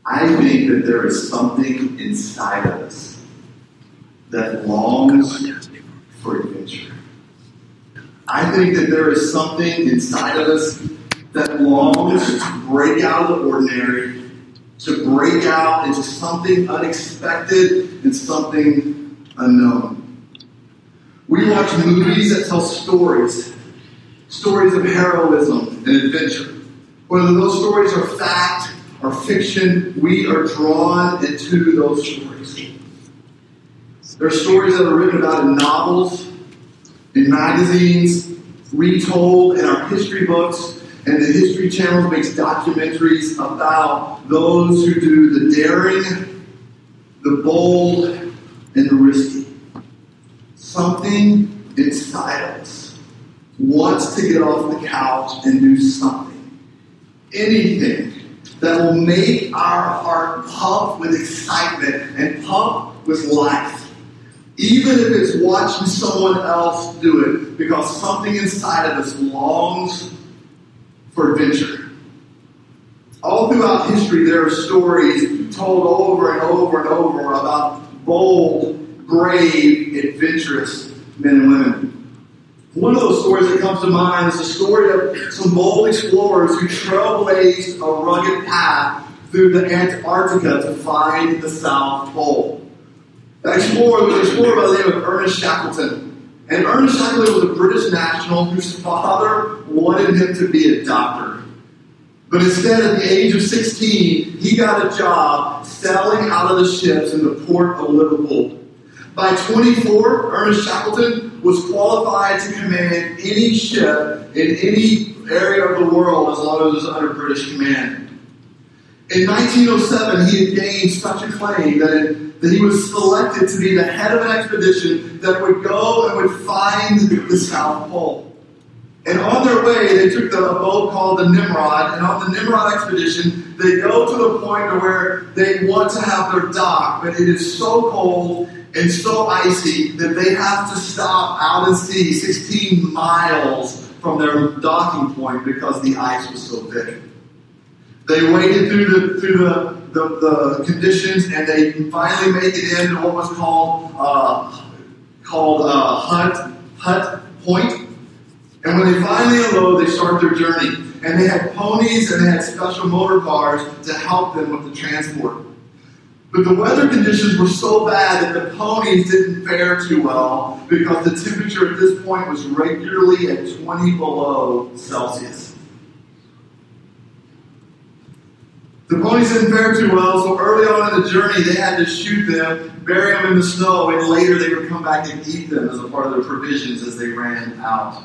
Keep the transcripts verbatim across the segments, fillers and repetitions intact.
I think that there is something inside of us that longs for adventure. I think that there is something inside of us that longs to break out of the ordinary, to break out into something unexpected and something unknown. We watch movies that tell stories, stories of heroism and adventure. Whether those stories are fact or fiction, we are drawn into those stories. There are stories that are written about in novels, in magazines, retold in our history books, and the History Channel makes documentaries about those who do the daring, the bold, and the risky. Something inside us wants to get off the couch and do something. Anything that will make our heart pump with excitement and pump with life. Even if it's watching someone else do it, because something inside of us longs for adventure. All throughout history, there are stories told over and over and over about bold, brave, adventurous men and women. One of those stories that comes to mind is the story of some bold explorers who trailblazed a rugged path through the Antarctica to find the South Pole. The explorer was an explorer by the name of Ernest Shackleton. And Ernest Shackleton was a British national whose father wanted him to be a doctor. But instead, at the age of sixteen, he got a job sailing out of the ships in the port of Liverpool. By twenty-four, Ernest Shackleton was qualified to command any ship in any area of the world as long as it was under British command. In nineteen oh seven, he had gained such acclaim that, it, that he was selected to be the head of an expedition that would go and would find the South Pole. And on their way, they took the, a boat called the Nimrod, and on the Nimrod expedition, they go to the point where they want to have their dock, but it is so cold and so icy that they have to stop out at sea sixteen miles from their docking point because the ice was so thick. They waded through the through the, the, the conditions, and they finally make it into what was called uh, called uh, Hut Hut Point. And when they finally unload, they start their journey. And they had ponies and they had special motor cars to help them with the transport. But the weather conditions were so bad that the ponies didn't fare too well because the temperature at this point was regularly at twenty below Celsius. The ponies didn't fare too well, so early on in the journey, they had to shoot them, bury them in the snow, and later they would come back and eat them as a part of their provisions as they ran out.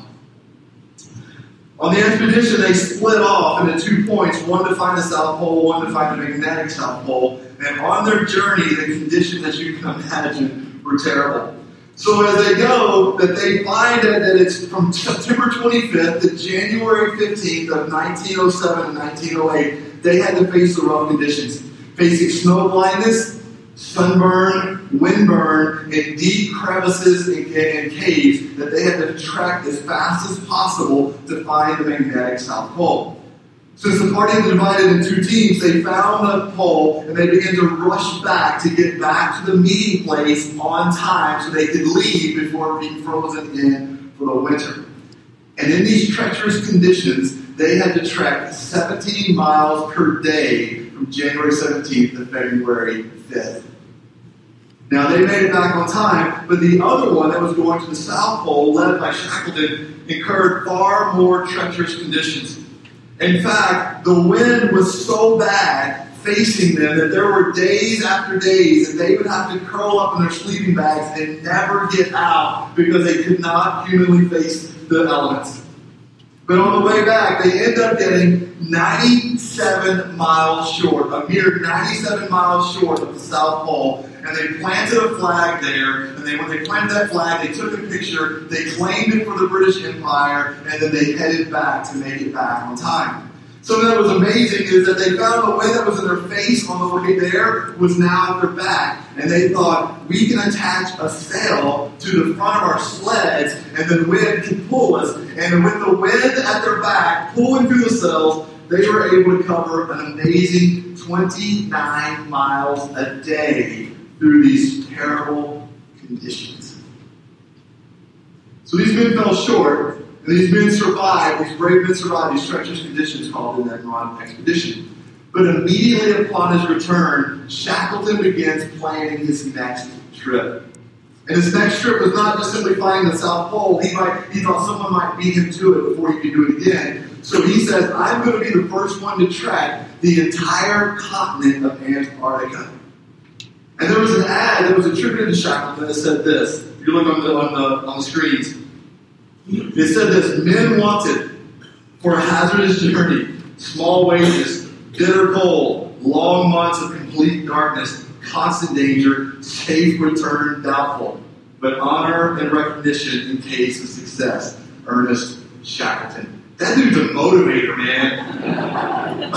On the expedition, they split off into two points, one to find the South Pole, one to find the magnetic South Pole. And on their journey, the conditions, as you can imagine, were terrible. So as they go, that they find that, that it's from September twenty-fifth to January fifteenth of nineteen oh seven and nineteen oh eight, they had to face the rough conditions, facing snow blindness, sunburn, windburn, and deep crevices and, and caves that they had to trek as fast as possible to find the magnetic South Pole. Since the party had divided into two teams, they found the pole and they began to rush back to get back to the meeting place on time so they could leave before being frozen in for the winter. And in these treacherous conditions, they had to trek seventeen miles per day from January seventeenth to February fifth. Now, they made it back on time, but the other one that was going to the South Pole, led by Shackleton, incurred far more treacherous conditions. In fact, the wind was so bad facing them that there were days after days that they would have to curl up in their sleeping bags and never get out because they could not humanly face the elements. But on the way back, they end up getting ninety-seven miles short, a mere ninety-seven miles short of the South Pole. And they planted a flag there, and they, when they planted that flag, they took a picture, they claimed it for the British Empire, and then they headed back to make it back on time. Something that was amazing is that they found the wind that was in their face on the way there was now at their back. And they thought, we can attach a sail to the front of our sleds, and the wind can pull us. And with the wind at their back, pulling through the sails, they were able to cover an amazing twenty-nine miles a day through these terrible conditions. So these men fell short, and these men survived, these brave men survived these treacherous conditions called the Nimrod expedition. But immediately upon his return, Shackleton begins planning his next trip. And his next trip was not just simply finding the South Pole. He might he thought someone might beat him to it before he could do it again. So he says, I'm going to be the first one to trek the entire continent of Antarctica. And there was an ad that was attributed to Shackleton that said this. If you look on the on the on the screens, it said this: men wanted for a hazardous journey, small wages, bitter cold, long months of complete darkness, constant danger, safe return doubtful, but honor and recognition in case of success. Ernest Shackleton. That dude's a motivator, man.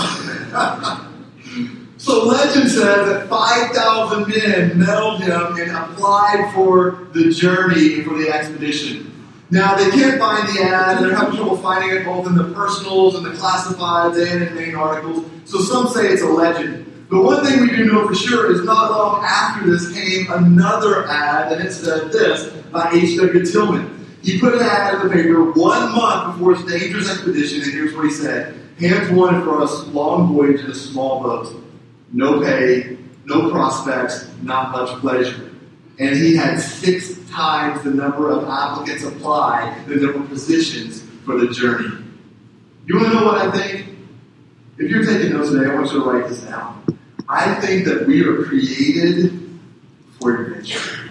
So legend says that five thousand men mailed him and applied for the journey and for the expedition. Now, they can't find the ad. They're having trouble finding it both in the personals and the classifieds and in main articles. So some say it's a legend. But one thing we do know for sure is not long after this came another ad, and it said this by H W Tillman. He put an ad in the paper one month before his dangerous expedition, and here's what he said. Hands wanted for a long voyage in a small boat. No pay, no prospects, not much pleasure. And he had six times the number of applicants apply than there were positions for the journey. You want to know what I think? If you're taking notes today, I want you to write this down. I think that we are created for adventure.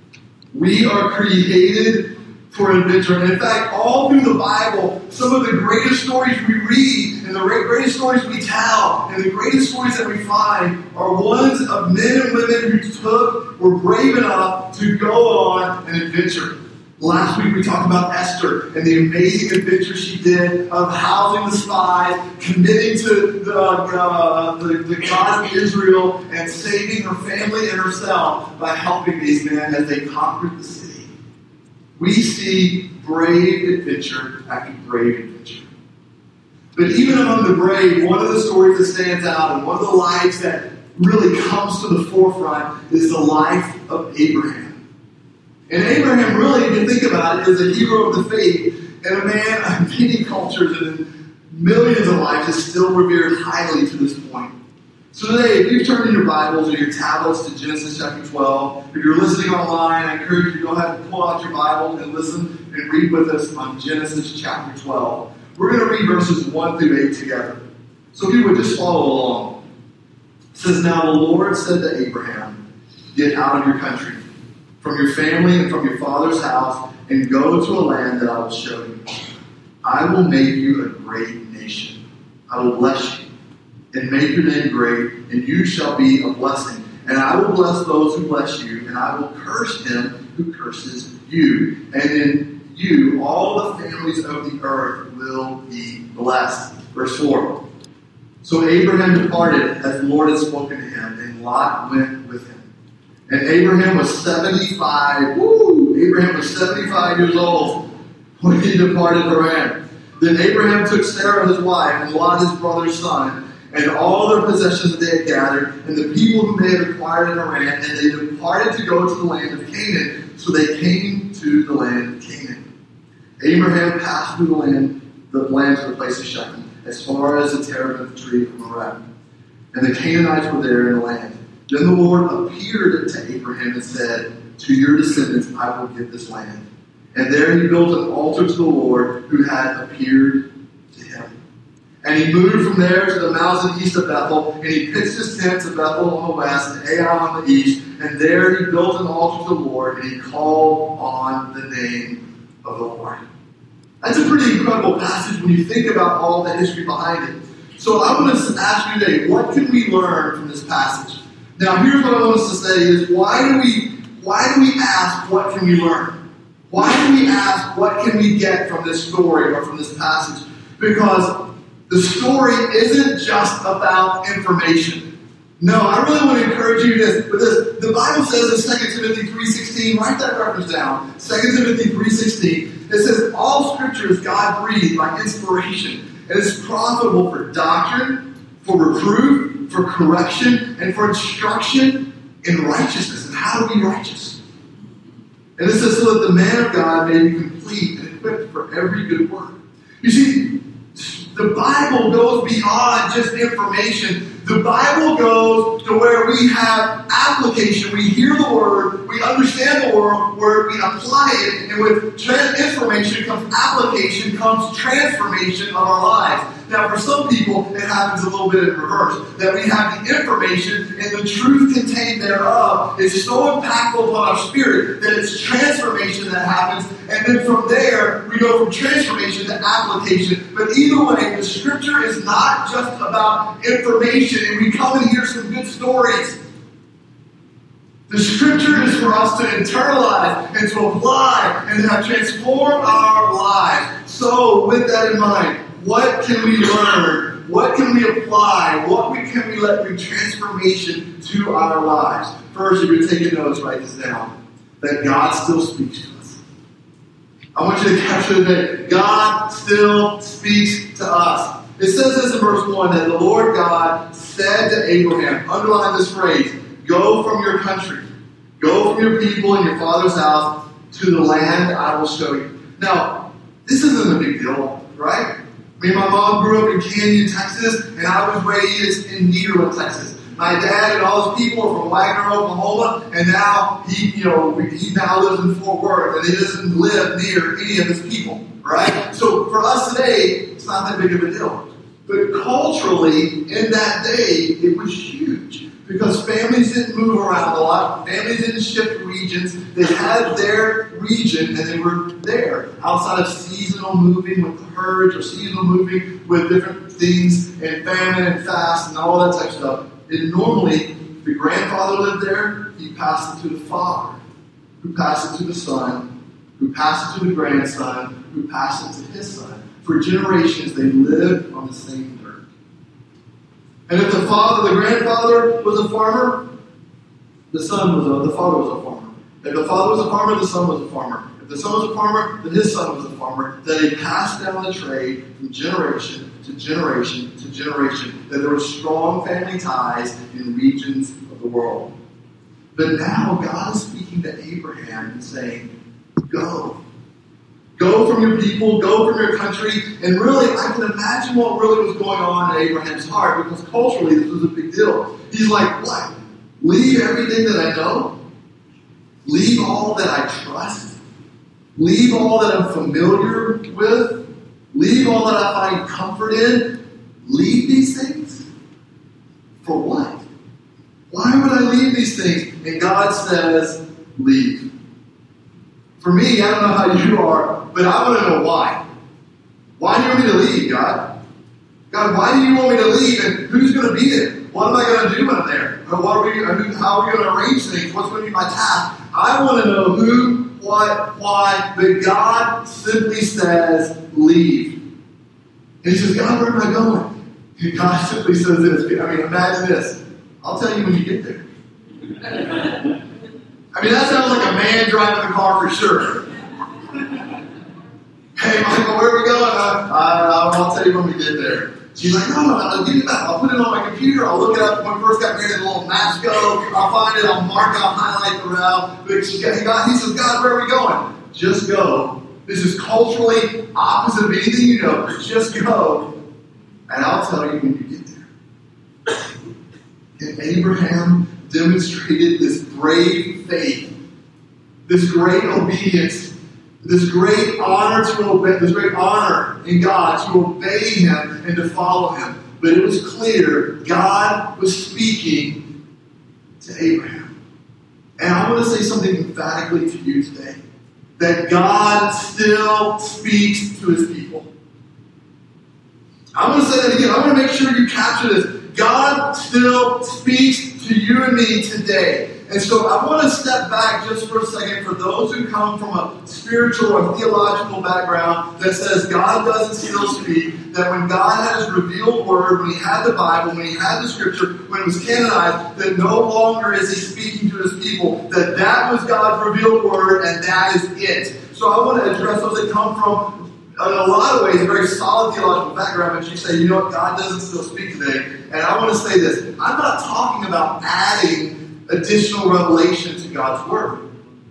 We are created for adventure. And in fact, all through the Bible, some of the greatest stories we read and the greatest stories we tell and the greatest stories that we find are ones of men and women who took, were brave enough to go on an adventure. Last week we talked about Esther and the amazing adventure she did of housing the spies, committing to the, uh, the, the God of Israel, and saving her family and herself by helping these men as they conquered the city. We see brave adventure after brave adventure. But even among the brave, one of the stories that stands out and one of the lives that really comes to the forefront is the life of Abraham. And Abraham, really, if you think about it, is a hero of the faith and a man of many cultures and in millions of lives is still revered highly to this point. So today, if you've turned in your Bibles or your tablets to Genesis chapter twelve, if you're listening online, I encourage you to go ahead and pull out your Bible and listen and read with us on Genesis chapter twelve. We're going to read verses one through eight together. So if you would just follow along. It says, Now the Lord said to Abraham, Get out of your country, from your family and from your father's house, and go to a land that I will show you. I will make you a great nation. I will bless you and make your name great, and you shall be a blessing. And I will bless those who bless you, and I will curse him who curses you. And in you, all the families of the earth will be blessed. Verse four. So Abraham departed as the Lord had spoken to him, and Lot went with him. And Abraham was seventy-five. Woo! Abraham was seventy-five years old when he departed Haran. Then Abraham took Sarah his wife, and Lot his brother's son, and all their possessions that they had gathered, and the people whom they had acquired in Haran, and they departed to go to the land of Canaan. So they came to the land of Canaan. Abraham passed through the land, the land to the place of Shechem, as far as the terebinth tree of Moreh. And the Canaanites were there in the land. Then the Lord appeared to Abraham and said, To your descendants I will give this land. And there he built an altar to the Lord who had appeared to him. And he moved from there to the mountains east of Bethel, and he pitched his tents at Bethel on the west and Ai on the east. And there he built an altar to the Lord, and he called on the name of the Lord. That's a pretty incredible passage when you think about all the history behind it. So I want to ask you today, what can we learn from this passage? Now, here's what I want us to say is, why do we why do we ask, what can we learn? Why do we ask, what can we get from this story or from this passage? Because the story isn't just about information. No, I really want to encourage you this, with this. The Bible says in Second Timothy three sixteen, write that reference down, Second Timothy three sixteen, it says, all scripture is God-breathed by inspiration, and is profitable for doctrine, for reproof, for correction, and for instruction in righteousness. And how to be righteous. And it says, so that the man of God may be complete and equipped for every good work. You see, the Bible goes beyond just information. The Bible goes to where we have application. We hear the word, we understand the word, we apply it, and with trans- information comes application, comes transformation of our lives. Now, for some people, it happens a little bit in reverse. That we have the information and the truth contained thereof is so impactful upon our spirit that it's transformation that happens. And then from there, we go from transformation to application. But either way, the scripture is not just about information and we come and hear some good stories. The scripture is for us to internalize and to apply and to have transformed our lives. So, with that in mind, what can we learn? What can we apply? What we, can we let bring transformation to our lives? First, if you're taking notes, write this down. That God still speaks to us. I want you to capture that God still speaks to us. It says this in verse one, that the Lord God said to Abraham, underline this phrase, go from your country, go from your people and your father's house to the land I will show you. Now, this isn't a big deal, right? I mean, my mom grew up in Canyon, Texas, and I was raised in Nederland, Texas. My dad and all his people are from Wagner, Oklahoma, and now he, you know, he now lives in Fort Worth, and he doesn't live near any of his people, right? So for us today, it's not that big of a deal. But culturally, in that day, it was huge. Because families didn't move around a lot. Families didn't shift regions. They had their region and they were there. Outside of seasonal moving with the herds or seasonal moving with different things and famine and fast and all that type of stuff. And normally, if the grandfather lived there, he passed it to the father, who passed it to the son, who passed it to the grandson, who passed it to his son. For generations, they lived on the same dirt. And if the father, the grandfather was a farmer, the son was a, the father was a farmer. If the father was a farmer, the son was a farmer. If the son was a farmer, then his son was a farmer. That they passed down the trade from generation to generation to generation. That there were strong family ties in regions of the world. But now God is speaking to Abraham and saying, go. Go from your people, go from your country. And really, I can imagine what really was going on in Abraham's heart, because culturally this was a big deal. He's like, what? Leave everything that I know? Leave all that I trust? Leave all that I'm familiar with? Leave all that I find comfort in? Leave these things? For what? Why would I leave these things? And God says, leave. For me, I don't know how you are, but I want to know why. Why do you want me to leave, God? God, why do you want me to leave? And who's going to be there? What am I going to do when I'm there? Or what are we, how are we going to arrange things? What's going to be my task? I want to know who, what, why. But God simply says, leave. And he says, God, where am I going? And God simply says this. I mean, imagine this. I'll tell you when you get there. I mean, that sounds like a man driving the car for sure. Hey, Michael, where are we going? Uh, uh, I'll tell you when we get there. She's like, no, no, I'll give you that. I'll put it on my computer. I'll look it up. When we first got married, the little maps go. I'll find it. I'll mark it. I'll highlight the route. But she, God, he says, God, where are we going? Just go. This is culturally opposite of anything you know. Just go. And I'll tell you when you get there. And Abraham demonstrated this brave faith, this great obedience, this great honor to obey, this great honor in God to obey Him and to follow Him. But it was clear God was speaking to Abraham. And I want to say something emphatically to you today. That God still speaks to His people. I want to say that again. I want to make sure you capture this. God still speaks to you and me today. And so I want to step back just for a second for those who come from a spiritual or theological background that says God doesn't still speak, that when God had His revealed word, when He had the Bible, when He had the scripture, when it was canonized, that no longer is He speaking to His people, that that was God's revealed word and that is it. So I want to address those that come from in a lot of ways, a very solid theological background, but you say, you know what, God doesn't still speak today. And I want to say this. I'm not talking about adding additional revelation to God's Word.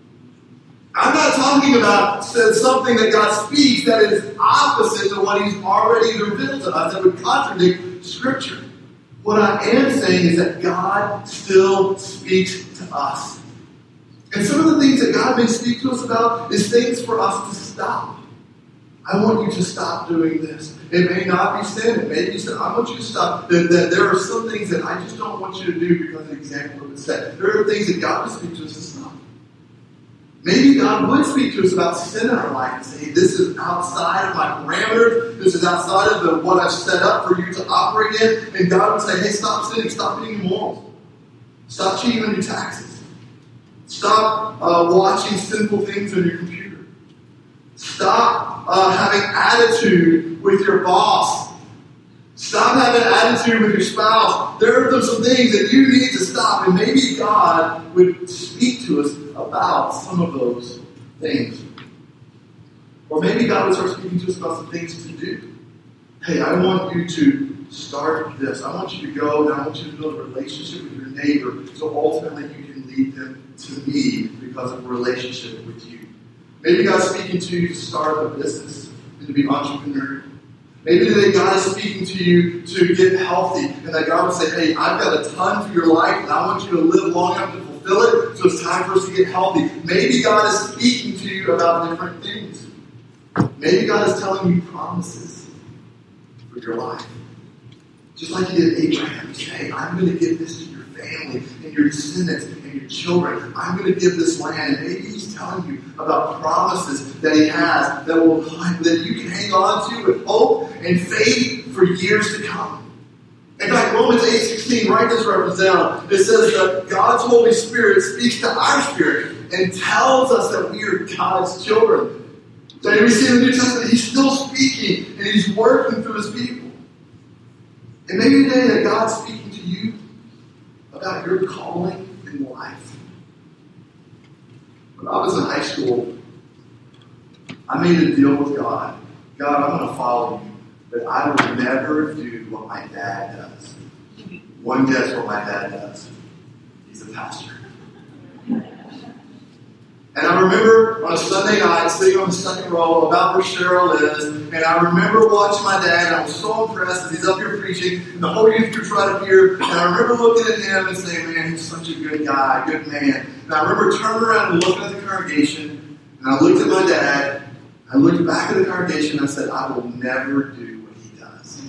I'm not talking about something that God speaks that is opposite to what He's already revealed to us that would contradict Scripture. What I am saying is that God still speaks to us. And some of the things that God may speak to us about is things for us to stop. I want you to stop doing this. It may not be sin. It may be sin. I want you to stop. That, that there are some things that I just don't want you to do because of the example of the set. There are things that God would speak to us to stop. Maybe God would speak to us about sin in our life and say, hey, this is outside of my parameters. This is outside of the, what I've set up for you to operate in. And God would say, hey, stop sinning. Stop being immoral. Stop cheating on your taxes. Stop uh, watching sinful things on your computer. Stop uh, having attitude with your boss. Stop having attitude with your spouse. There are some things that you need to stop. And maybe God would speak to us about some of those things. Or maybe God would start speaking to us about some things to do. Hey, I want you to start this. I want you to go and I want you to build a relationship with your neighbor so ultimately you can lead them to me because of a relationship with you. Maybe God's speaking to you to start a business and to be entrepreneurial. Maybe that God is speaking to you to get healthy and that God will say, hey, I've got a ton for your life and I want you to live long enough to fulfill it, so it's time for us to get healthy. Maybe God is speaking to you about different things. Maybe God is telling you promises for your life. Just like He did Abraham. He said, hey, I'm going to give this to your family and your descendants and your children. I'm going to give this land. And maybe He's telling you about promises that He has that will that you can hang on to with hope and faith for years to come. In fact, Romans eight sixteen, write this reference down. It says that God's Holy Spirit speaks to our spirit and tells us that we are God's children. So we see in the New Testament, He's still speaking and He's working through His people. And maybe today that God's speaking to you about your calling in life. When I was in high school, I made a deal with God. God, I'm going to follow you, but I will never do what my dad does. One guess what my dad does. He's a pastor. And I remember on a Sunday night sitting on the second row about where Cheryl is, and I remember watching my dad, and I was so impressed as he's up here preaching, and the whole youth group's right up here, and I remember looking at him and saying, man, he's such a good guy, good man. And I remember turning around and looking at the congregation, and I looked at my dad, I looked back at the congregation, and I said, I will never do what he does.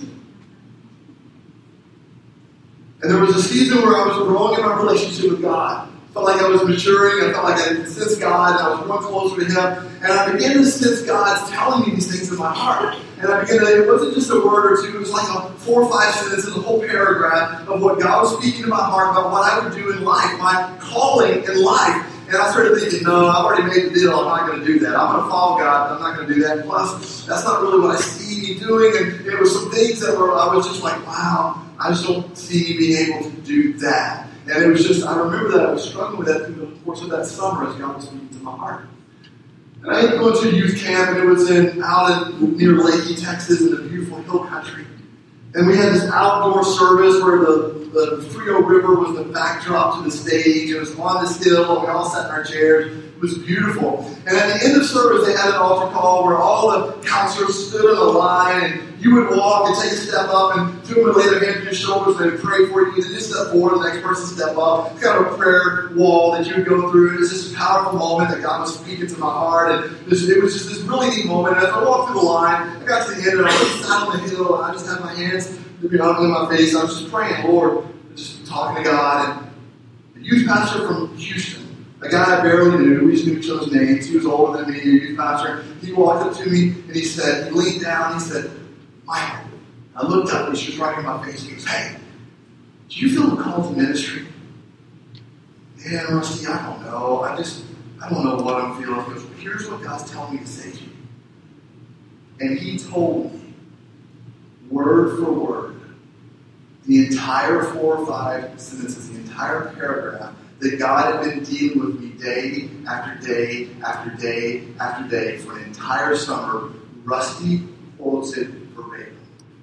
And there was a season where I was growing in my relationship with God. I felt like I was maturing. I felt like I could sense God. And I was growing closer to Him. And I began to sense God's telling me these things in my heart. And I began to, it wasn't just a word or two. It was like a four or five sentences, a whole paragraph of what God was speaking to my heart about what I would do in life, my calling in life. And I started thinking, no, I've already made the deal. I'm not going to do that. I'm going to follow God, but I'm not going to do that. Plus, that's not really what I see me doing. And there were some things that were, I was just like, wow, I just don't see me being able to do that. And it was just, I remember that I was struggling with that through the course of that summer as God was speaking to my heart. And I had to go to a youth camp, and it was in out in near Leahy, Texas, in the beautiful hill country. And we had this outdoor service where the, the Frio River was the backdrop to the stage. It was on this hill, and we all sat in our chairs. It was beautiful. And at the end of service, they had an altar call where all the counselors stood in a line, and you would walk and take a step up, and two would lay their hands on your shoulders, and they would pray for you. Then you step forward, the next person step up. It's kind of a prayer wall that you would go through. It was just a powerful moment that God was speaking to my heart, and it was just this really neat moment. And as I walked through the line, I got to the end, and I was sat on the hill, and I just had my hands you know, in my face. I was just praying, Lord, just talking to God. And the youth pastor from Houston, a guy I barely knew, we just knew each other's names. He was older than me, a youth pastor. He walked up to me, and he said, he leaned down, and he said, Michael. I looked up, and she was right in my face. He goes, hey, do you feel the call to ministry? Man, Rusty, I don't know. I just, I don't know what I'm feeling. He goes, well, here's what God's telling me to say to you. And he told me, word for word, the entire four or five sentences, the entire paragraph, that God had been dealing with me day after day after day after day for an entire summer Rusty quotes it verbatim.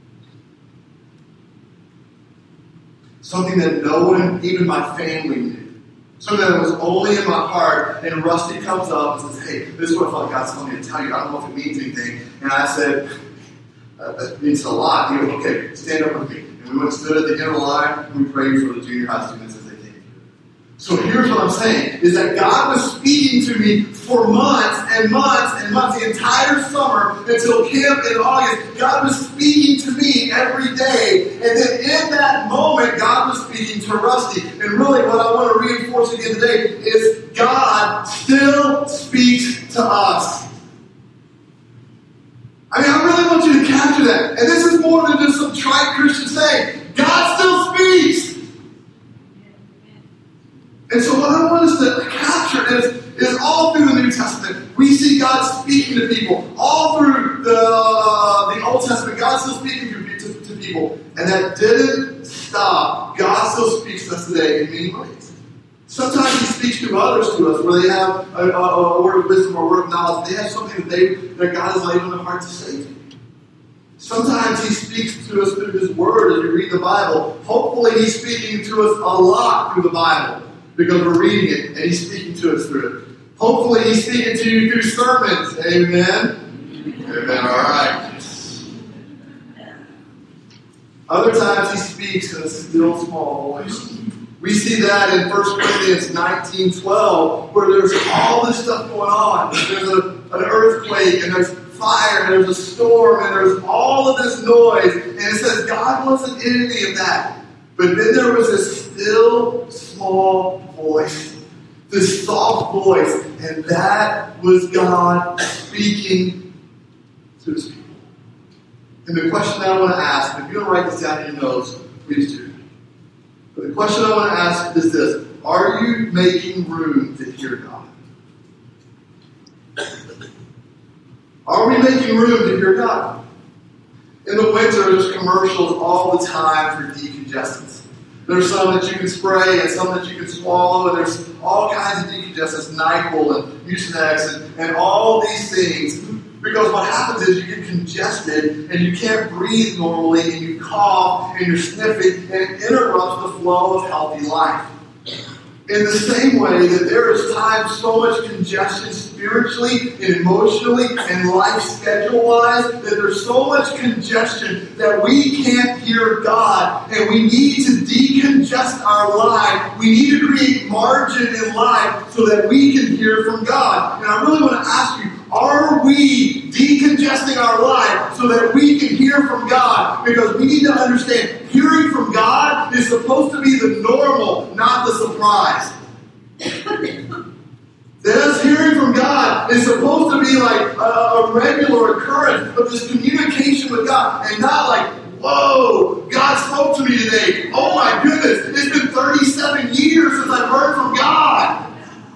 Something that no one, even my family, knew. Something that was only in my heart. And Rusty comes up and says, hey, this is what I felt like God's telling me to tell you. I don't know if it means anything. And I said, uh, that means a lot. He goes, okay, stand up with me. And we went and stood at the end of the line, and we prayed for the junior high students as they came through. So here's what I'm saying, is that God was speaking to me for months and months and months, the entire summer until camp in August. God was speaking to me every day. And then in that moment, God was speaking to Rusty. And really what I want to reinforce again today is God still speaks to us. I mean, I really want you to capture that. And this is more than just some trite Christian saying. God still speaks. And so what I want us to capture is, is all through the New Testament, we see God speaking to people. All through the, uh, the Old Testament, God still speaking to, to, to people. And that didn't stop. God still speaks to us today in many ways. Sometimes He speaks to others to us where they have a, a, a word of wisdom or a word of knowledge. They have something that, they, that God has laid on their heart to say to you. Sometimes He speaks to us through His Word as we read the Bible. Hopefully He's speaking to us a lot through the Bible because we're reading it and He's speaking to us through it. Hopefully He's speaking to you through sermons. Amen? Amen. All right. Other times He speaks in a still small voice. We see that in First Corinthians nineteen twelve, where there's all this stuff going on. There's a, an earthquake, and there's fire, and there's a storm, and there's all of this noise. And it says God wasn't in any of that. But then there was this still, small voice. This soft voice. And that was God speaking to His people. And the question I want to ask, if you don't write this down in your notes, please do. But the question I want to ask is this. Are you making room to hear God? Are we making room to hear God? In the winter, there's commercials all the time for decongestants. There's some that you can spray and some that you can swallow, and there's all kinds of decongestants, NyQuil and Mucinex and, and all these things. Because what happens is you get congested and you can't breathe normally and you cough and you're sniffing and it interrupts the flow of healthy life. In the same way that there is times so much congestion spiritually and emotionally and life schedule-wise that there's so much congestion that we can't hear God, and we need to decongest our life. We need to create margin in life so that we can hear from God. And I really want to ask you, are we decongesting our life so that we can hear from God? Because we need to understand, hearing from God is supposed to be the normal, not the surprise. That us hearing from God is supposed to be like a, a regular occurrence of this communication with God, and not like, whoa, God spoke to me today. Oh my goodness, it's been thirty-seven years since I've heard from God.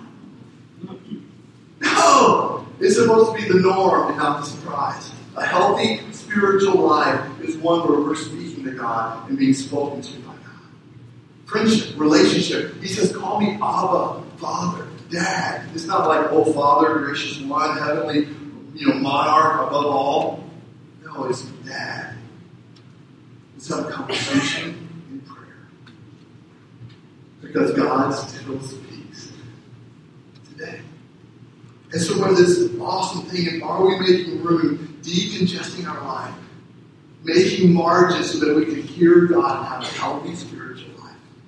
No, it's supposed to be the norm and not the surprise. A healthy spiritual life is one where we're speaking to God and being spoken to by God. Friendship, relationship. He says, call me Abba, Father, Dad. It's not like, oh, Father, gracious one, heavenly, you know, monarch above all. No, it's Dad. Let's have a conversation in prayer. Because God still speaks today. And so what is this awesome thing? And are we making room, decongesting our life, making margins so that we can hear God and have a healthy spiritual life?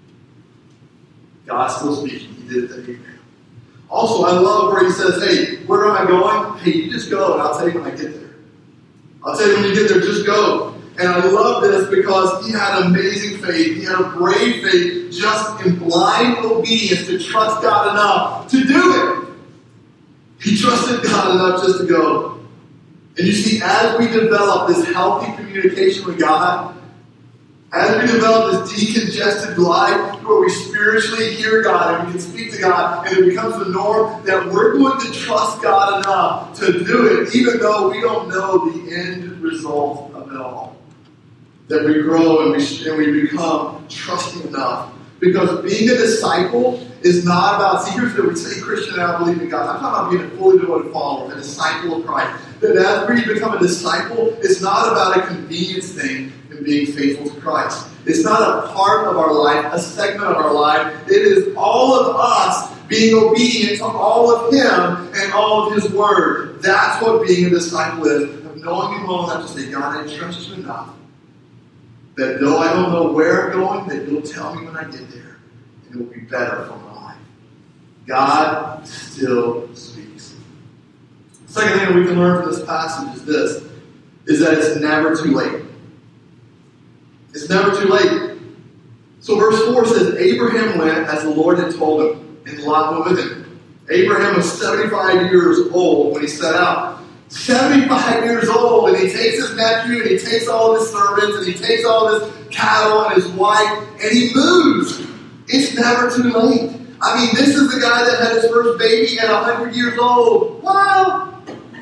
God's still speaking. He did it to Abraham. Also, I love where He says, hey, where am I going? Hey, you just go and I'll tell you when I get there. I'll tell you when you get there, just go. And I love this because he had amazing faith. He had a brave faith just in blind obedience to trust God enough to do it. He trusted God enough just to go. And you see, as we develop this healthy communication with God, as we develop this decongested life where we spiritually hear God and we can speak to God, and it becomes the norm that we're going to trust God enough to do it, even though we don't know the end result of it all. That we grow and we, and we become trusting enough. Because being a disciple is not about, see, here's what we say, Christian, and I believe in God. I'm talking about being a fully devoted follower, a disciple of Christ. that as we become a disciple, it's not about a convenience thing in being faithful to Christ. It's not a part of our life, a segment of our life. It is all of us being obedient to all of Him and all of His Word. That's what being a disciple is. Of knowing Him well enough to say, God, I trust You enough that though I don't know where I'm going, that You'll tell me when I get there, and it will be better for my life. God still speaks. The second thing that we can learn from this passage is this, is that it's never too late. It's never too late. So verse four says, Abraham went as the Lord had told him, and Lot went with him. Abraham was seventy-five years old when he set out. seventy-five years old, and he takes his nephew, and he takes all of his servants, and he takes all of his cattle and his wife, and he moves. It's never too late. I mean, this is the guy that had his first baby at one hundred years old. Wow!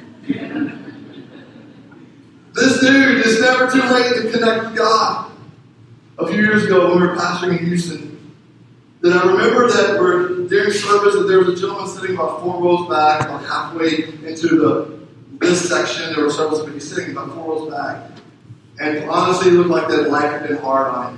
This dude, it's never too late to connect with God. A few years ago, when we were pastoring in Houston, then I remember that we're during service that there was a gentleman sitting about four rows back, about halfway into the this section. There were several people sitting about four rows back, and honestly, it looked like that life had been hard on him.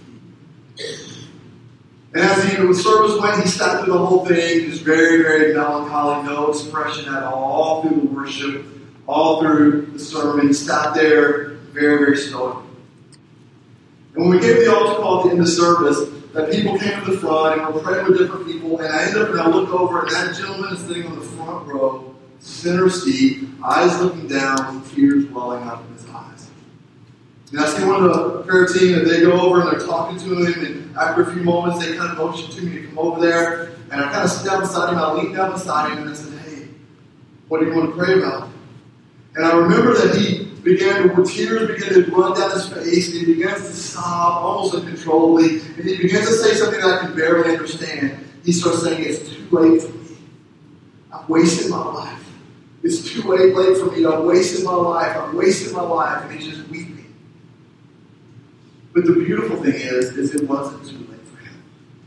And as he, the service went, he sat through the whole thing, just very, very melancholy, no expression at all, all through the worship, all through the sermon. He sat there, very, very stoic. And when we gave the altar call at the end of the service, that people came to the front and were praying with different people, and I ended up and I look over, and that gentleman is sitting on the front row, center seat, eyes looking down, tears welling up in his eyes. And I see one of the prayer team, and they go over and they're talking to him, and after a few moments, they kind of motion to me to come over there, and I kind of sit down beside him, I leaned down beside him, and I said, hey, what do you want to pray about? And I remember that he began to, tears began to run down his face, and he begins to sob almost uncontrollably, and he begins to say something that I can barely understand. He starts saying, it's too late for me. I've wasted my life. It's too late, late for me. I've wasted my life. I've wasted my life. And he's just weeping. But the beautiful thing is, is it wasn't too late for him.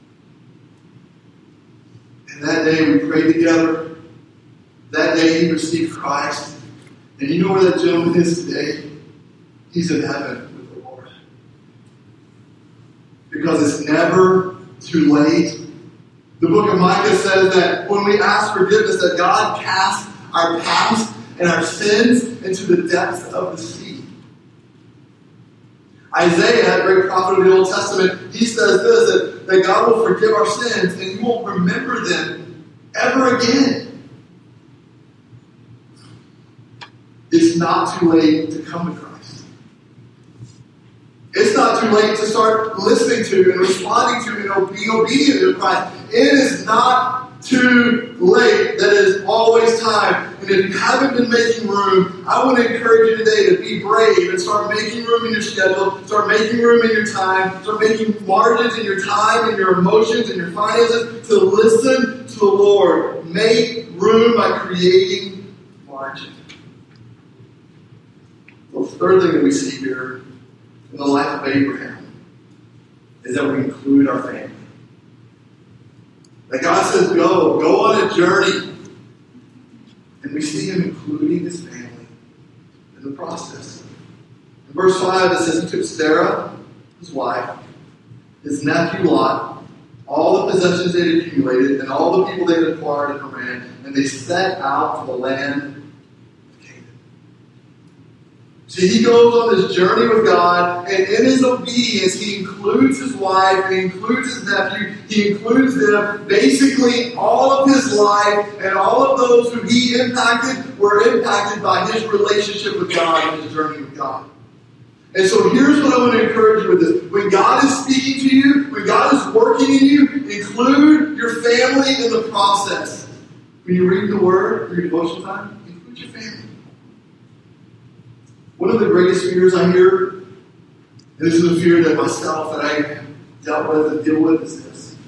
And that day we prayed together. That day he received Christ. And you know where that gentleman is today? He's in heaven with the Lord. Because it's never too late. The book of Micah says that when we ask forgiveness, that God casts our past and our sins into the depths of the sea. Isaiah, a great prophet of the Old Testament, he says this, that, that God will forgive our sins and He won't remember them ever again. It's not too late to come to Christ. It's not too late to start listening to and responding to and being obedient to Christ. It is not too late. That is always time. And if you haven't been making room, I want to encourage you today to be brave and start making room in your schedule, start making room in your time, start making margins in your time and your emotions and your finances to listen to the Lord. Make room by creating margin. The third thing that we see here in the life of Abraham is that we include our family. That God says, go, go on a journey. And we see Him including His family in the process. In verse five, it says, He took Sarah, his wife, his nephew Lot, all the possessions they had accumulated, and all the people they had acquired in Haran, and they set out to the land. See, he goes on this journey with God, and in his obedience, he includes his wife, he includes his nephew, he includes them. Basically, all of his life and all of those who he impacted were impacted by his relationship with God and his journey with God. And so here's what I want to encourage you with this. When God is speaking to you, when God is working in you, include your family in the process. When you read the Word, your devotional time, include your family. One of the greatest fears I hear, and this is a fear that myself that I have dealt with and deal with, is this.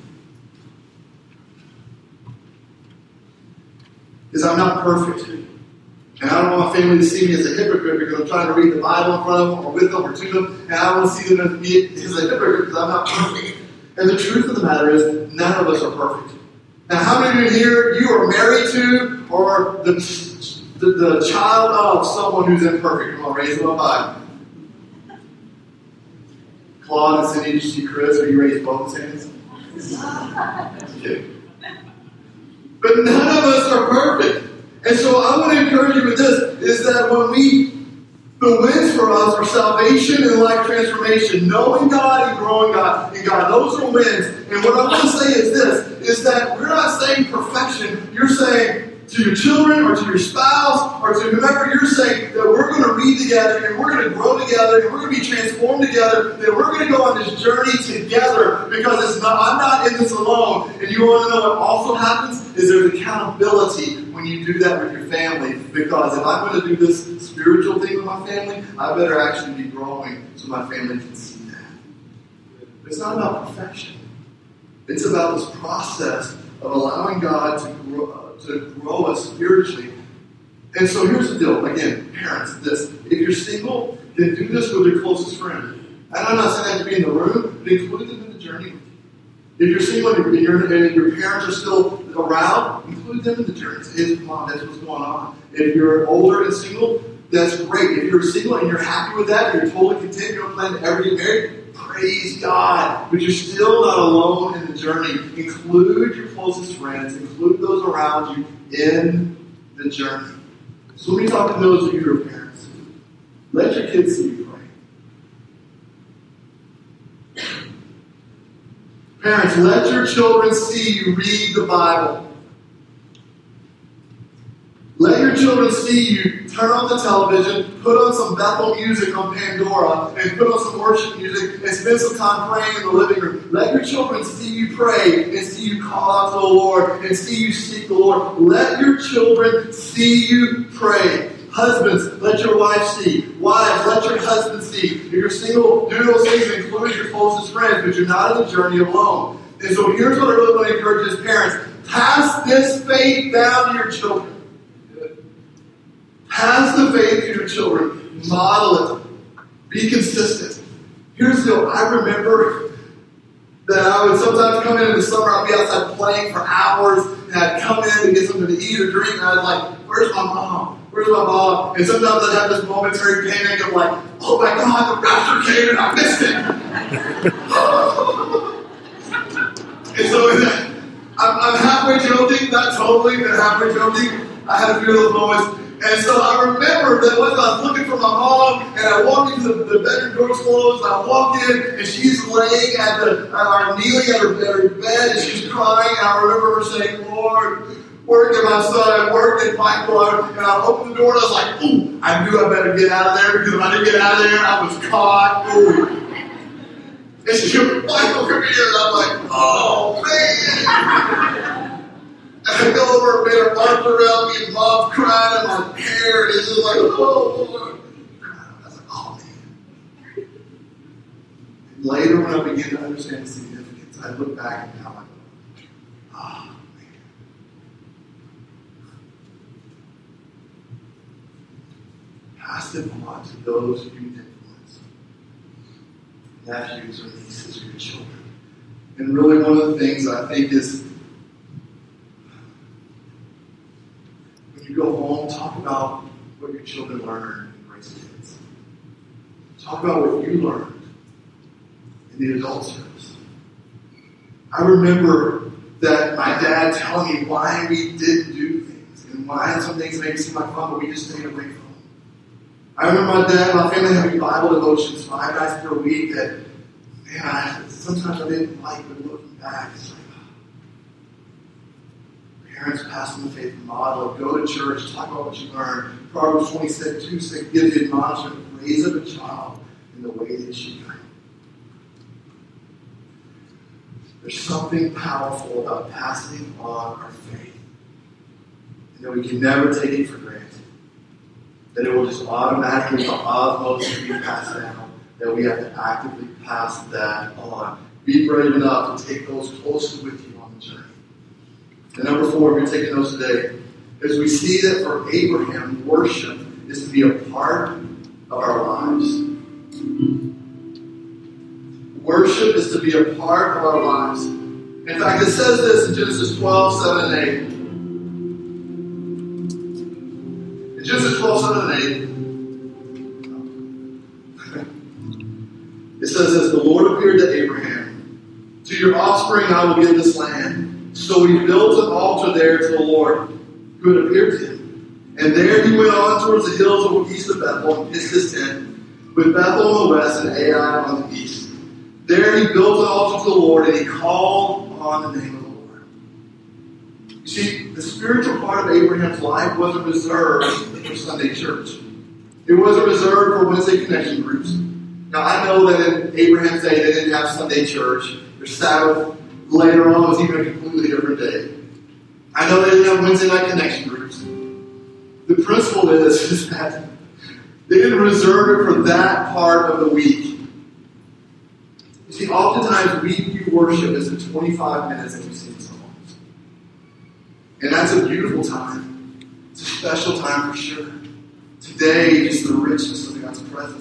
Is I'm not perfect. And I don't want my family to see me as a hypocrite because I'm trying to read the Bible in front of them or with them or to them. And I don't want to see them as me as a hypocrite because I'm not perfect. And the truth of the matter is, none of us are perfect. Now, how many of you here, you are married to or the the, the child of someone who's imperfect. Come on, raise them up high. Claude and Cindy, did you see Chris? Or you raised both hands? Okay. But none of us are perfect. And so I want to encourage you with this, is that when we, the wins for us are salvation and life transformation, knowing God and growing God in God. Those are wins. And what I want to say is this, is that we're not saying perfection. You're saying to your children or to your spouse or to whomever, you're saying that we're going to read together and we're going to grow together and we're going to be transformed together, that we're going to go on this journey together, because it's not, I'm not in this alone. And you want to know what also happens is there's accountability when you do that with your family, because if I'm going to do this spiritual thing with my family, I better actually be growing so my family can see that. It's not about perfection. It's about this process of allowing God to grow, to grow us spiritually. And so here's the deal. Again, parents, this. If you're single, then do this with your closest friend. And I'm not saying that to be in the room, but include them in the journey with you. If you're single and, you're, and your parents are still around, include them in the journey. Say, hey, Mom, that's what's going on. If you're older and single, that's great. If you're single and you're happy with that, and you're totally content, you don't plan to ever get married, praise God. But you're still not alone in the journey. Include your closest friends. Include those around you in the journey. So let me talk to those of you who are parents. Let your kids see you pray. Parents, let your children see you read the Bible. Let your children see you turn on the television, put on some Bethel music on Pandora, and put on some worship music, and spend some time praying in the living room. Let your children see you pray, and see you call out to the Lord, and see you seek the Lord. Let your children see you pray. Husbands, let your wife see. Wives, let your husband see. If you're single, do those things, include your closest friends, but you're not on the journey alone. And so here's what I really want to encourage as parents. Pass this faith down to your children. Pass the faith to your children. Model it. Be consistent. Here's the deal. I remember that I would sometimes come in in the summer. I'd be outside playing for hours, and I'd come in to get something to eat or drink, and I'd like, where's my mom? Where's my mom? And sometimes I'd have this momentary panic of like, oh my God, the rapture came and I missed it. And so I'm, I'm halfway joking, not totally, but halfway joking. I had a few of those moments. And so I remember that once I was looking for my mom, and I walked into the, the bedroom doors closed, and I walked in, and she's laying at the, uh, or kneeling at her, at her bed, and she's crying, and I remember her saying, Lord, work at my son, work at Michael, and I opened the door, and I was like, ooh, I knew I better get out of there, because if I didn't get out of there, I was caught, ooh. And she goes, Michael, come here, and I'm like, oh, man. And I go over and made her arms around me, and Mom's crying in my hair, and it's just like, oh, Lord. I was like, oh, man. And later, when I began to understand the significance, I look back and now I go, oh, man. Pass it on to those you influence. Nephews or nieces or your children. And really, one of the things I think is, you go home, talk about what your children learn in Grace Kids. Talk about what you learned in the adult service. I remember that my dad telling me why we didn't do things and why some things maybe seem like fun, but we just stayed away from them. I remember my dad, my family having Bible devotions five nights per week that, man, I, sometimes I didn't like, but looking back, it's like, parents passing the faith model, go to church, talk about what you learned. Proverbs twenty-six, two six gives you admonishment, raise up a child in the way they should go. There's something powerful about passing on our faith. And that we can never take it for granted. That it will just automatically, by osmosis, be passed down. That we have to actively pass that on. Be brave enough to take those closely with you on the journey. And number four, if you're taking those today, is we see that for Abraham, worship is to be a part of our lives. Worship is to be a part of our lives. In fact, it says this in Genesis twelve, seven and eight. Genesis twelve, seven, and eight. It says this, the Lord appeared to Abraham. To your offspring I will give this land. So he built an altar there to the Lord, who had appeared to him. And there he went on towards the hills of the east of Bethel and pitched his tent, with Bethel on the west and Ai on the east. There he built an altar to the Lord, and he called on the name of the Lord. You see, the spiritual part of Abraham's life wasn't reserved for Sunday church. It wasn't reserved for Wednesday connection groups. Now, I know that in Abraham's day, they didn't have Sunday church. Their Sabbath later on was even a completely different day. I know they didn't have Wednesday night connection groups. The principle is, is that they didn't reserve it for that part of the week. You see, oftentimes we view worship as the twenty-five minutes that we sing songs. And that's a beautiful time. It's a special time for sure. Today, just the richness of God's presence.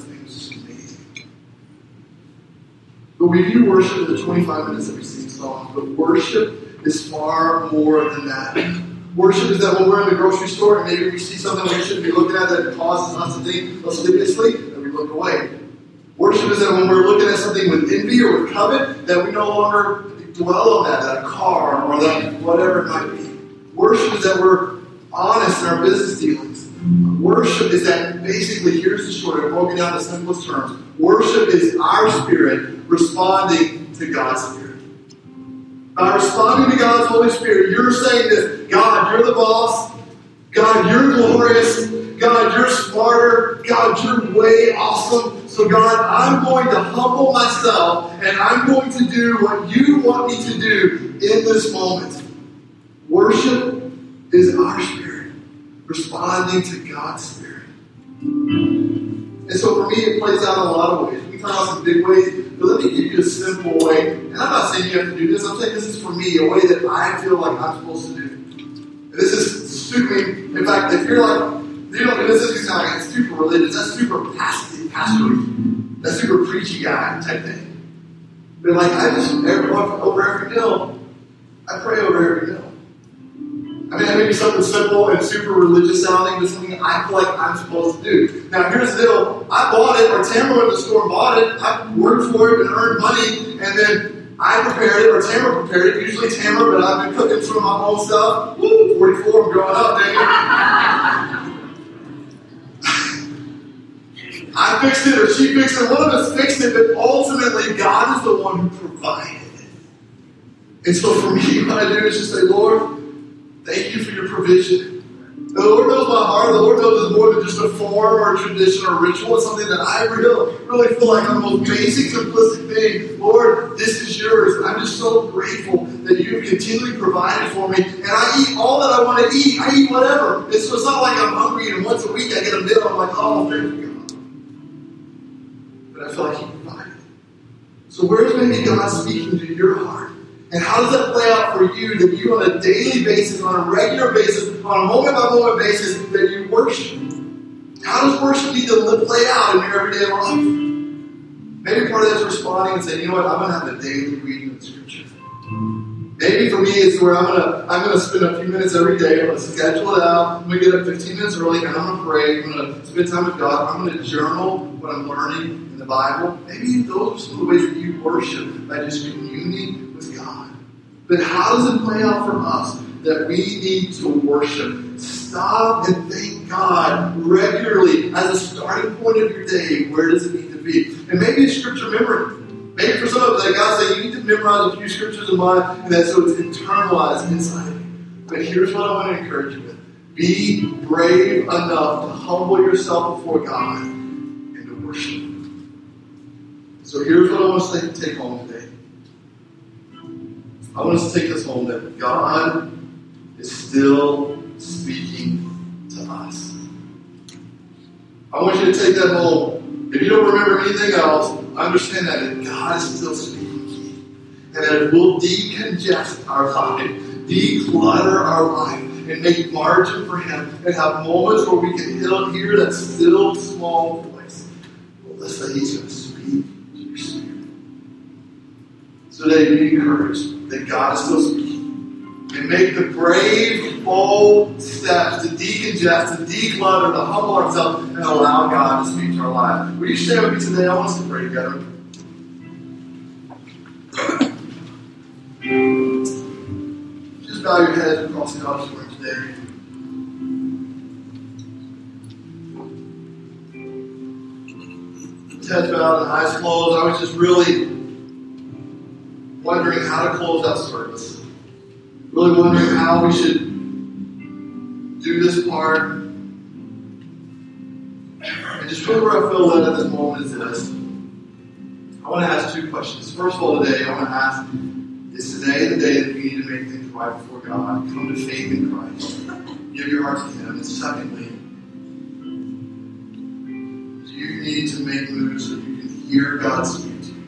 But we view worship as the twenty-five minutes that we sing songs. But worship is far more than that. Worship is that when we're in the grocery store and maybe we see something we shouldn't be looking at that causes us to think lasciviously, that we look away. Worship is that when we're looking at something with envy or with covet, that we no longer dwell on that, that car or that whatever it might be. Worship is that we're honest in our business dealings. Worship is that basically, here's the story, broken down to simplest terms. Worship is our spirit responding to God's Spirit. By responding to God's Holy Spirit, you're saying this, God, you're the boss. God, you're glorious. God, you're smarter. God, you're way awesome. So God, I'm going to humble myself and I'm going to do what you want me to do in this moment. Worship is our spirit responding to God's Spirit. And so for me, it plays out in a lot of ways. We talk about some big ways, but let me give you a simple way. And I'm not saying you have to do this. I'm saying this is for me, a way that I feel like I'm supposed to do. And this is super, in fact, if you're like, you know, this is sound like it's super religious, that's super pastory, pastory, that's super preachy guy type thing. But like, I just, every, over every meal, I pray over every meal. I mean, that may be something simple and super religious sounding, but something I feel like I'm supposed to do. Now, here's the deal. I bought it, or Tamara went to the store and bought it. I worked for it and earned money, and then I prepared it, or Tamara prepared it. Usually Tamara, but I've been cooking some of my own stuff. Woo, forty-four, I'm growing up, dang it. I fixed it, or she fixed it. One of us fixed it, but ultimately, God is the one who provided it. And so for me, what I do is just say, Lord, thank you for your provision. The Lord knows my heart. The Lord knows it's more than just a form or a tradition or a ritual. It's something that I really, really feel like I'm the most basic, simplistic thing. Lord, this is yours. I'm just so grateful that you've continually provided for me. And I eat all that I want to eat. I eat whatever. And so it's not like I'm hungry and once a week I get a meal. I'm like, oh, thank you, God. But I feel like he provided. So where's maybe God speaking to your heart? And how does that play out for you, that you on a daily basis, on a regular basis, on a moment-by-moment basis, that you worship? How does worship need to play out in your everyday life? Maybe part of that's responding and saying, you know what, I'm going to have a daily reading of the Scripture. Maybe for me, it's where I'm going to I'm going to spend a few minutes every day. I'm going to schedule it out. I'm going to get up fifteen minutes early, and I'm going to pray. I'm going to spend time with God. I'm going to journal what I'm learning in the Bible. Maybe those are some of the ways that you worship, by just communing with God. But how does it play out for us that we need to worship? Stop and thank God regularly as a starting point of your day. Where does it need to be? And maybe it's scripture memory. Maybe for some of us, like God said, you need to memorize a few scriptures of mine, and that so it's internalized inside of you. But here's what I want to encourage you with. Be brave enough to humble yourself before God and to worship. So here's what I want us to take home today. I want us to take this home that God is still speaking to us. I want you to take that home. If you don't remember anything else, understand that, that God is still speaking to you. And that it will decongest our life, declutter our life, and make margin for Him, and have moments where we can hear that still small voice. Well, listen, He's going to speak to your spirit. So today, be encouraged that God is still speaking. and make the brave, bold steps to decongest, to declutter, to humble ourselves, and allow God to speak to our lives. Will you stand with me today? I want us to pray together. Just bow your heads across the auditorium today. Heads bowed and eyes closed. I was just really wondering how to close out service. Really wondering how we should do this part. And just really where I feel led at this moment is this. I want to ask two questions. First of all, today, I want to ask, is today the day that we need to make things right before God? Come to faith in Christ. Give your heart to Him. And secondly, you need to make moves so you can hear God speak to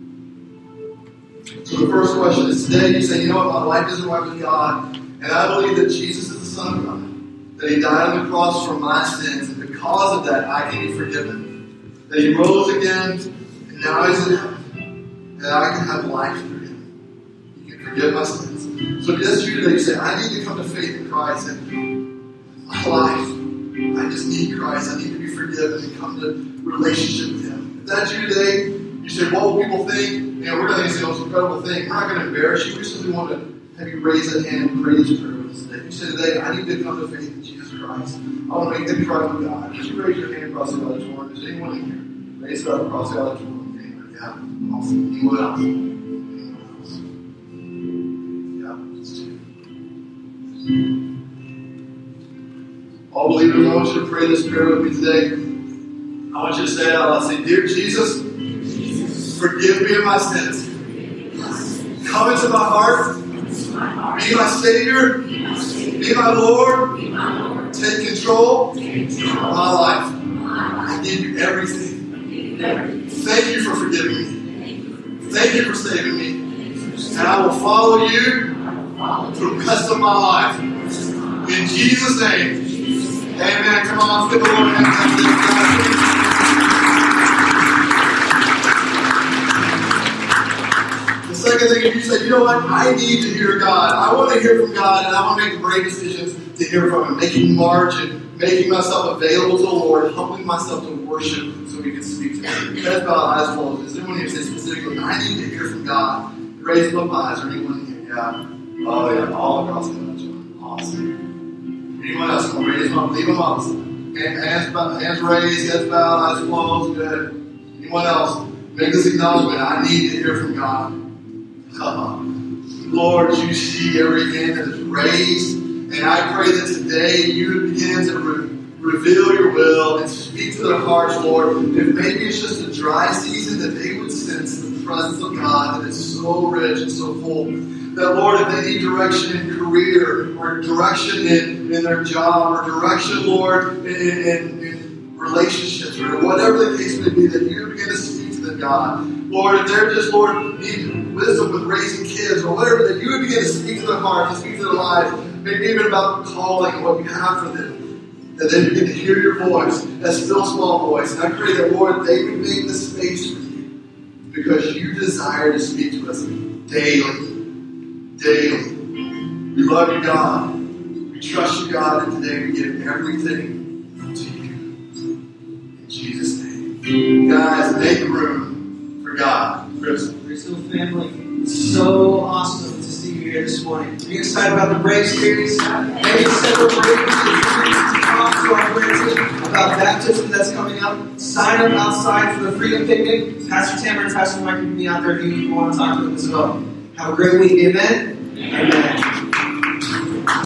you. So the first question is, today you say, you know what, my life isn't right with God, and I believe that Jesus is the Son of God, that He died on the cross for my sins, and because of that, I can be forgiven, that He rose again, and now He's in heaven, that I can have life through Him. He can forgive my sins. So if that's you today, you say, I need to come to faith in Christ, and my life, I just need Christ. I need to be forgiven and come to relationship with Him. If that's you today, you say, what will people think? You know, we're going to say the most incredible thing. We're not going to embarrass you. We simply want to have you raise that hand and pray this prayer with us today. You say today, I need to come to faith in Jesus Christ. I want to make things right with God. Would you raise your hand across the auditorium? Is anyone in here? Raise it up across the auditorium. Anyone? Yeah. Awesome. Anyone else? Anyone else? Yeah. Just two. All believers, I want you to pray this prayer with me today. I want you to say it out loud. Say, Dear Jesus, forgive me of my sins. Come into my heart. Be my Savior. Be my Lord. Take control of my life. I give you everything. Thank you for forgiving me. Thank you for saving me. And I will follow you for the rest of my life. In Jesus' name. Amen. Come on, let's give the Lord a hand. The second thing, if you say, you know what, I need to hear God. I want to hear from God, and I want to make great decisions to hear from Him. Making margin, making myself available to the Lord, humbling myself to worship so we can speak to Him. Heads bowed, eyes closed. Is there anyone here say specifically, I need to hear from God? Raise up my eyes. Is there anyone here? Yeah. Oh, yeah. All across the country. Awesome. Anyone else? Come on, raise them up. Leave them up. Hands, hands raised, heads bowed, eyes closed. Good. Anyone else? Make this acknowledgement. I need to hear from God. Uh, Lord, you see every hand that is raised. And I pray that today you would begin to re- reveal your will and speak to their hearts, Lord. If maybe it's just a dry season, that they would sense the presence of God that is so rich and so full. That, Lord, if they need direction in career or direction in, in their job or direction, Lord, in, in, in relationships or whatever the case may be, that you begin to speak to them, God. Lord, if they're just, Lord, need wisdom with raising kids or whatever, that you would begin to speak to their hearts and speak to their lives, maybe even about calling and what you have for them. That they begin to hear your voice, that still small voice. And I pray that, Lord, they would make the space for you because you desire to speak to us daily. Daily. We love you, God. We trust you, God, and today we give everything to you. In Jesus' name. Guys, make room for God. Chris. Grace Hill family, it's so awesome to see you here this morning. Are you excited about the Brave series? Maybe several Brave to talk to our Brave team about baptism that's coming up. Sign up outside for the Freedom Picnic. Pastor Tamara and Pastor Mike will be out there if you want to talk to them as well. Have a great week. Amen? Amen.